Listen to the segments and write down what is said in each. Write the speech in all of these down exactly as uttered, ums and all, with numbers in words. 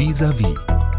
Vis-à-vis.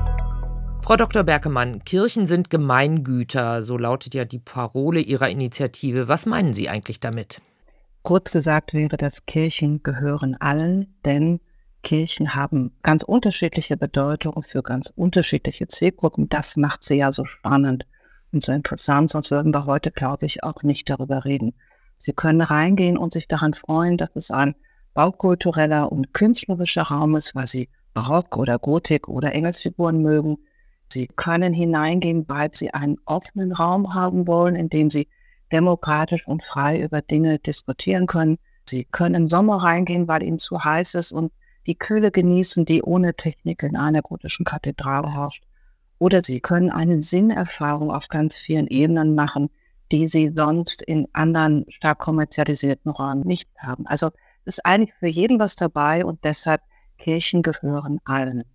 Frau Doktor Berkemann, Kirchen sind Gemeingüter, so lautet ja die Parole Ihrer Initiative. Was meinen Sie eigentlich damit? Kurz gesagt wäre das, Kirchen gehören allen, denn Kirchen haben ganz unterschiedliche Bedeutungen für ganz unterschiedliche Zielgruppen. Das macht sie ja so spannend und so interessant, sonst würden wir heute, glaube ich, auch nicht darüber reden. Sie können reingehen und sich daran freuen, dass es ein baukultureller und künstlerischer Raum ist, weil Sie Barock oder Gotik oder Engelsfiguren mögen. Sie können hineingehen, weil Sie einen offenen Raum haben wollen, in dem Sie demokratisch und frei über Dinge diskutieren können. Sie können im Sommer reingehen, weil Ihnen zu heiß ist und die Kühle genießen, die ohne Technik in einer gotischen Kathedrale herrscht. Oder Sie können eine Sinnerfahrung auf ganz vielen Ebenen machen, die Sie sonst in anderen stark kommerzialisierten Räumen nicht haben. Also es ist eigentlich für jeden was dabei und deshalb Kirchen gehören allen.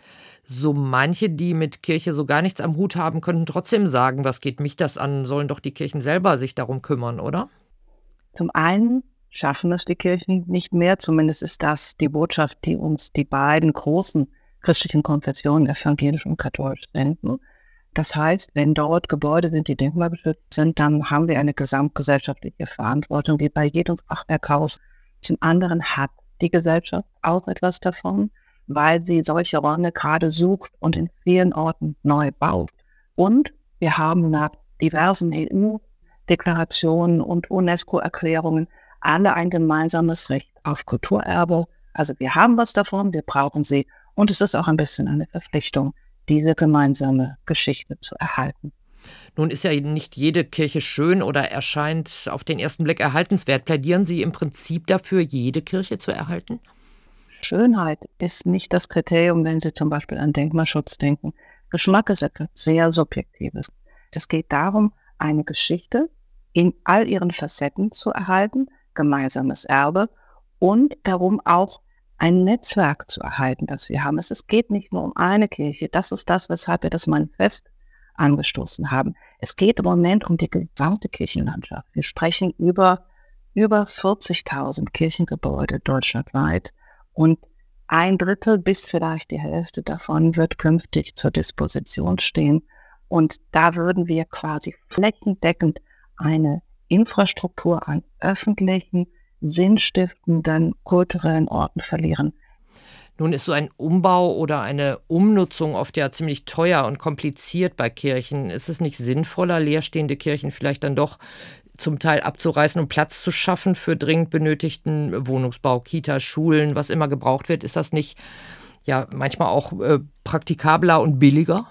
So manche, die mit Kirche so gar nichts am Hut haben, könnten trotzdem sagen, was geht mich das an, sollen doch die Kirchen selber sich darum kümmern, oder? Zum einen schaffen es die Kirchen nicht mehr, zumindest ist das die Botschaft, die uns die beiden großen christlichen Konfessionen, evangelisch und katholisch, senden. Das heißt, wenn dort Gebäude sind, die denkmalgeschützt sind, dann haben wir eine gesamtgesellschaftliche Verantwortung, wie bei jedem Fachwerkhaus. Zum anderen hat die Gesellschaft auch etwas davon, weil sie solche Räume gerade sucht und in vielen Orten neu baut. Und wir haben nach diversen E U-Deklarationen und UNESCO-Erklärungen alle ein gemeinsames Recht auf Kulturerbe. Also wir haben was davon, wir brauchen sie. Und es ist auch ein bisschen eine Verpflichtung, diese gemeinsame Geschichte zu erhalten. Nun ist ja nicht jede Kirche schön oder erscheint auf den ersten Blick erhaltenswert. Plädieren Sie im Prinzip dafür, jede Kirche zu erhalten? Schönheit ist nicht das Kriterium, wenn Sie zum Beispiel an Denkmalschutz denken. Geschmack ist etwas sehr Subjektives. Es geht darum, eine Geschichte in all ihren Facetten zu erhalten, gemeinsames Erbe und darum auch ein Netzwerk zu erhalten, das wir haben. Es geht nicht nur um eine Kirche. Das ist das, weshalb wir das Manifest angestoßen haben. Es geht im Moment um die gesamte Kirchenlandschaft. Wir sprechen über über vierzigtausend Kirchengebäude deutschlandweit. Und ein Drittel bis vielleicht die Hälfte davon wird künftig zur Disposition stehen. Und da würden wir quasi flächendeckend eine Infrastruktur an öffentlichen, sinnstiftenden, kulturellen Orten verlieren. Nun ist so ein Umbau oder eine Umnutzung oft ja ziemlich teuer und kompliziert bei Kirchen. Ist es nicht sinnvoller, leerstehende Kirchen vielleicht dann doch zum Teil abzureißen und Platz zu schaffen für dringend benötigten Wohnungsbau, Kitas, Schulen, was immer gebraucht wird? Ist das nicht ja manchmal auch äh, praktikabler und billiger?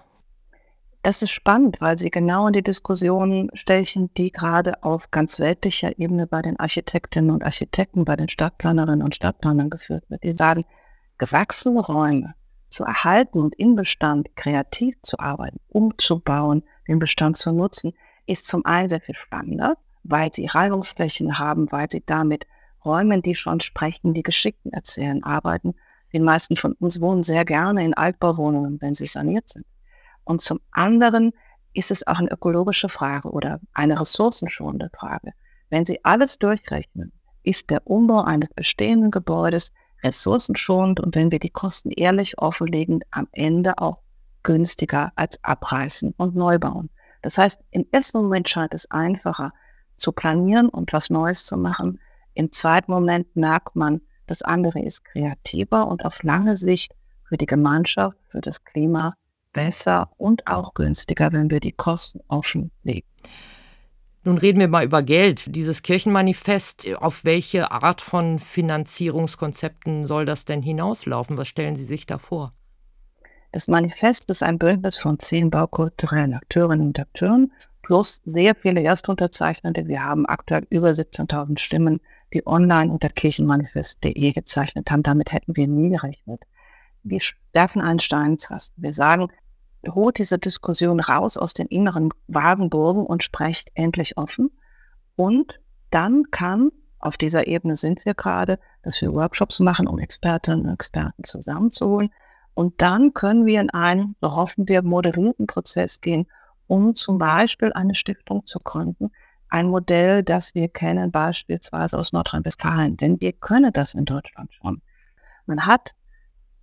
Das ist spannend, weil Sie genau in die Diskussionen stechen, die gerade auf ganz weltlicher Ebene bei den Architektinnen und Architekten, bei den Stadtplanerinnen und Stadtplanern geführt wird. Die sagen, gewachsene Räume zu erhalten und im Bestand kreativ zu arbeiten, umzubauen, den Bestand zu nutzen, ist zum einen sehr viel spannender, weil sie Reibungsflächen haben, weil sie damit Räumen, die schon sprechen, die Geschichten erzählen, arbeiten. Die meisten von uns wohnen sehr gerne in Altbauwohnungen, wenn sie saniert sind. Und zum anderen ist es auch eine ökologische Frage oder eine ressourcenschonende Frage. Wenn Sie alles durchrechnen, ist der Umbau eines bestehenden Gebäudes ressourcenschonend und wenn wir die Kosten ehrlich offenlegen, am Ende auch günstiger als abreißen und neu bauen. Das heißt, im ersten Moment scheint es einfacher zu planieren und was Neues zu machen. Im zweiten Moment merkt man, das andere ist kreativer und auf lange Sicht für die Gemeinschaft, für das Klima besser und auch günstiger, wenn wir die Kosten offenlegen. Nun reden wir mal über Geld. Dieses Kirchenmanifest, auf welche Art von Finanzierungskonzepten soll das denn hinauslaufen? Was stellen Sie sich da vor? Das Manifest ist ein Bündnis von zehn baukulturellen Akteurinnen und Akteuren plus sehr viele Erstunterzeichnende. Wir haben aktuell über siebzehntausend Stimmen, die online unter kirchenmanifest punkt de gezeichnet haben. Damit hätten wir nie gerechnet. Wir werfen einen Stein ins Kasten. Wir sagen, holt diese Diskussion raus aus den inneren Wagenburgen und sprecht endlich offen. Und dann kann, auf dieser Ebene sind wir gerade, dass wir Workshops machen, um Expertinnen und Experten zusammenzuholen. Und dann können wir in einen, so hoffen wir, moderierten Prozess gehen, um zum Beispiel eine Stiftung zu gründen. Ein Modell, das wir kennen beispielsweise aus Nordrhein-Westfalen. Denn wir können das in Deutschland schon. Man hat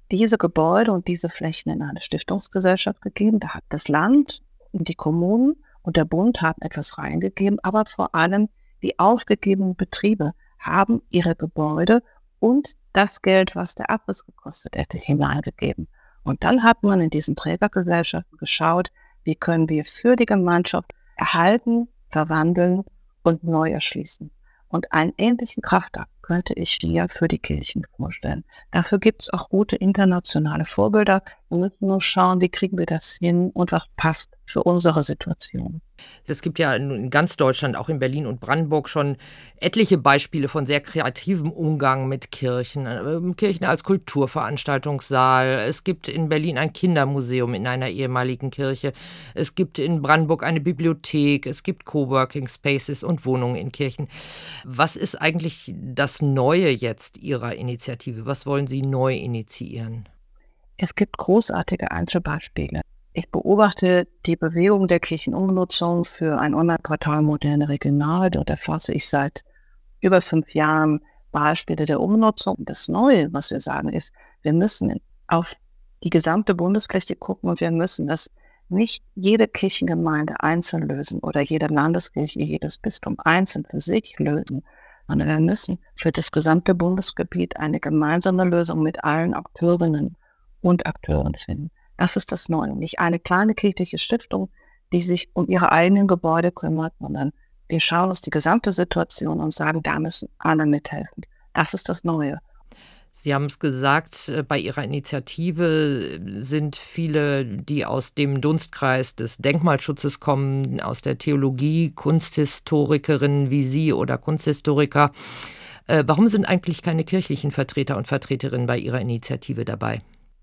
diese Gebäude und diese Flächen in eine Stiftungsgesellschaft gegeben. Da hat das Land und die Kommunen und der Bund haben etwas reingegeben, aber vor allem die aufgegebenen Betriebe haben ihre Gebäude und das Geld, was der Abriss gekostet hätte, hineingegeben. Und dann hat man in diesen Trägergesellschaften geschaut, wie können wir für die Gemeinschaft erhalten, verwandeln und neu erschließen. Und einen ähnlichen Kraftakt könnte ich hier für die Kirchen vorstellen. Dafür gibt es auch gute internationale Vorbilder. Wir müssen nur schauen, wie kriegen wir das hin und was passt für unsere Situation. Es gibt ja in ganz Deutschland, auch in Berlin und Brandenburg, schon etliche Beispiele von sehr kreativem Umgang mit Kirchen. Ähm, Kirchen als Kulturveranstaltungssaal. Es gibt in Berlin ein Kindermuseum in einer ehemaligen Kirche. Es gibt in Brandenburg eine Bibliothek. Es gibt Coworking Spaces und Wohnungen in Kirchen. Was ist eigentlich das Neue jetzt Ihrer Initiative? Was wollen Sie neu initiieren? Es gibt großartige Einzelbeispiele. Ich beobachte die Bewegung der Kirchenumnutzung für ein Online-Portal Moderne Regional. Dort erfasse ich seit über fünf Jahren Beispiele der Umnutzung. Das Neue, was wir sagen, ist, wir müssen auf die gesamte Bundesfläche gucken und wir müssen das nicht jede Kirchengemeinde einzeln lösen oder jede Landeskirche, jedes Bistum einzeln für sich lösen, sondern wir müssen für das gesamte Bundesgebiet eine gemeinsame Lösung mit allen Akteurinnen und Akteuren finden. Das ist das Neue. Nicht eine kleine kirchliche Stiftung, die sich um ihre eigenen Gebäude kümmert, sondern wir schauen uns die gesamte Situation und sagen, da müssen alle mithelfen. Das ist das Neue. Sie haben es gesagt, bei Ihrer Initiative sind viele, die aus dem Dunstkreis des Denkmalschutzes kommen, aus der Theologie, Kunsthistorikerinnen wie Sie oder Kunsthistoriker. Warum sind eigentlich keine kirchlichen Vertreter und Vertreterinnen bei Ihrer Initiative dabei?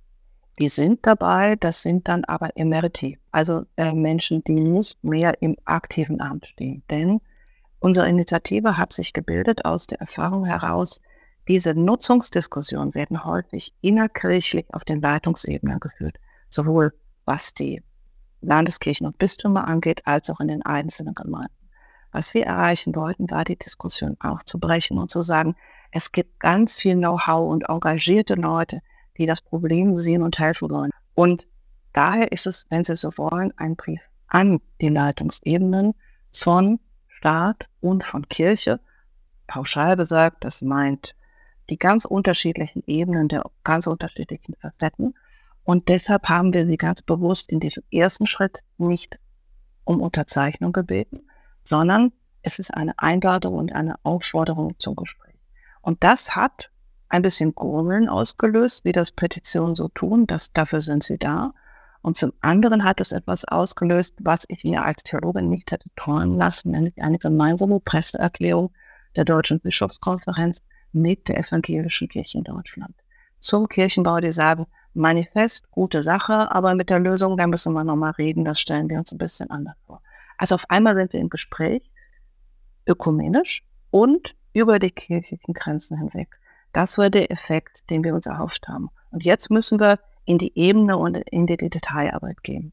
Die sind dabei, das sind dann aber Emeriti, also äh, Menschen, die nicht mehr im aktiven Amt stehen. Denn unsere Initiative hat sich gebildet aus der Erfahrung heraus, diese Nutzungsdiskussionen werden häufig innerkirchlich auf den Leitungsebenen geführt, sowohl was die Landeskirchen und Bistümer angeht, als auch in den einzelnen Gemeinden. Was wir erreichen wollten, war die Diskussion aufzubrechen und zu sagen, es gibt ganz viel Know-how und engagierte Leute, die das Problem sehen und helfen wollen. Und daher ist es, wenn Sie so wollen, ein Brief an die Leitungsebenen von Staat und von Kirche. Pauschal gesagt, das meint die ganz unterschiedlichen Ebenen der ganz unterschiedlichen Facetten. Und deshalb haben wir sie ganz bewusst in diesem ersten Schritt nicht um Unterzeichnung gebeten, sondern es ist eine Einladung und eine Aufforderung zum Gespräch. Und das hat ein bisschen Grummeln ausgelöst, wie das Petitionen so tun, das, dafür sind sie da. Und zum anderen hat es etwas ausgelöst, was ich mir als Theologin nicht hätte träumen lassen, nämlich eine gemeinsame Presseerklärung der Deutschen Bischofskonferenz mit der evangelischen Kirche in Deutschland. Zum Kirchenbau, die sagen, Manifest, gute Sache, aber mit der Lösung, da müssen wir nochmal reden, das stellen wir uns ein bisschen anders vor. Also auf einmal sind wir im Gespräch, ökumenisch und über die kirchlichen Grenzen hinweg. Das war der Effekt, den wir uns erhofft haben. Und jetzt müssen wir in die Ebene und in die Detailarbeit gehen.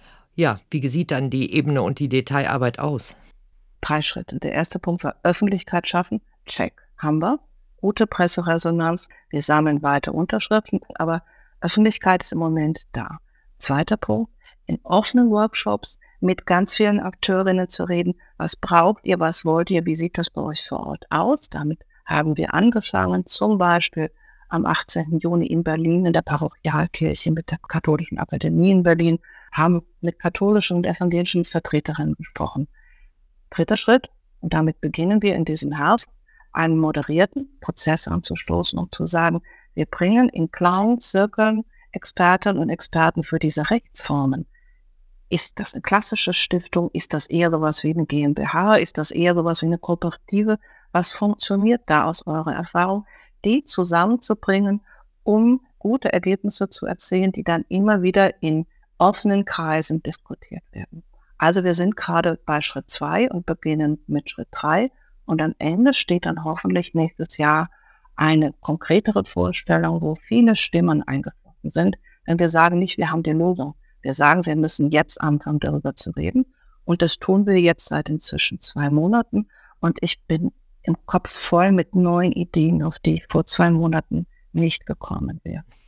Ja, wie sieht dann die Ebene und die Detailarbeit aus? Drei Schritte. Der erste Punkt war Öffentlichkeit schaffen. Check. Haben wir. Gute Presseresonanz. Wir sammeln weiter Unterschriften, aber Öffentlichkeit ist im Moment da. Zweiter Punkt. In offenen Workshops mit ganz vielen Akteurinnen zu reden. Was braucht ihr? Was wollt ihr? Wie sieht das bei euch vor Ort aus? Damit haben wir angefangen, zum Beispiel am achtzehnten Juni in Berlin in der Parochialkirche mit der Katholischen Akademie in Berlin, haben mit katholischen und evangelischen Vertreterinnen gesprochen. Dritter Schritt, und damit beginnen wir in diesem Herbst, einen moderierten Prozess anzustoßen und zu sagen, wir bringen in kleinen Zirkeln Expertinnen und Experten für diese Rechtsformen. Ist das eine klassische Stiftung? Ist das eher sowas wie eine GmbH? Ist das eher sowas wie eine Kooperative? Was funktioniert da aus eurer Erfahrung? Die zusammenzubringen, um gute Ergebnisse zu erzielen, die dann immer wieder in offenen Kreisen diskutiert werden. Also wir sind gerade bei Schritt zwei und beginnen mit Schritt drei. Und am Ende steht dann hoffentlich nächstes Jahr eine konkretere Vorstellung, wo viele Stimmen eingeflossen sind. Denn wir sagen nicht, wir haben die Lösung. Wir sagen, wir müssen jetzt anfangen, darüber zu reden. Und das tun wir jetzt seit inzwischen zwei Monaten. Und ich bin im Kopf voll mit neuen Ideen, auf die ich vor zwei Monaten nicht gekommen wäre.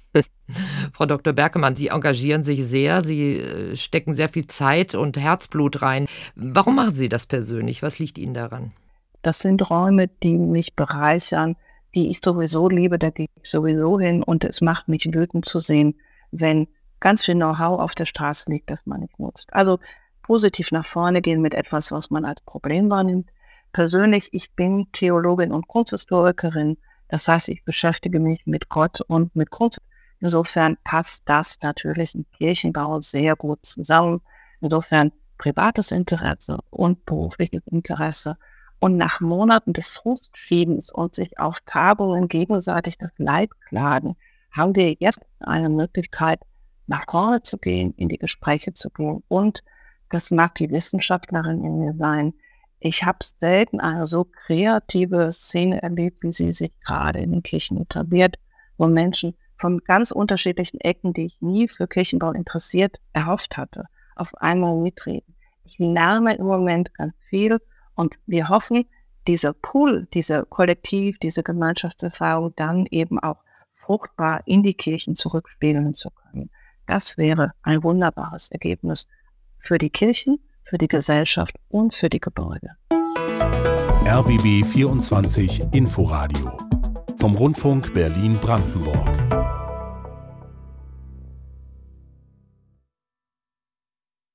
Frau Doktor Berkemann, Sie engagieren sich sehr, Sie äh, stecken sehr viel Zeit und Herzblut rein. Warum machen Sie das persönlich? Was liegt Ihnen daran? Das sind Räume, die mich bereichern, die ich sowieso liebe, da gehe ich sowieso hin und es macht mich wütend zu sehen, wenn ganz viel Know-how auf der Straße liegt, das man nicht nutzt. Also positiv nach vorne gehen mit etwas, was man als Problem wahrnimmt. Persönlich, ich bin Theologin und Kunsthistorikerin, das heißt, ich beschäftige mich mit Gott und mit Kunst. Insofern passt das natürlich im Kirchenbau sehr gut zusammen. Insofern privates Interesse und berufliches Interesse. Und nach Monaten des Frustschiebens und sich auf Tagungen gegenseitig das Leid klagen, haben wir jetzt eine Möglichkeit, nach vorne zu gehen, in die Gespräche zu gehen. Und das mag die Wissenschaftlerin in mir sein. Ich habe selten eine so kreative Szene erlebt, wie sie sich gerade in den Kirchen etabliert, wo Menschen von ganz unterschiedlichen Ecken, die ich nie für Kirchenbau interessiert, erhofft hatte, auf einmal mitreden. Ich lerne im Moment ganz viel und wir hoffen, dieser Pool, diese Kollektiv, diese Gemeinschaftserfahrung dann eben auch fruchtbar in die Kirchen zurückspiegeln zu können. Das wäre ein wunderbares Ergebnis für die Kirchen, für die Gesellschaft und für die Gebäude. R B B vierundzwanzig Inforadio vom Rundfunk Berlin-Brandenburg.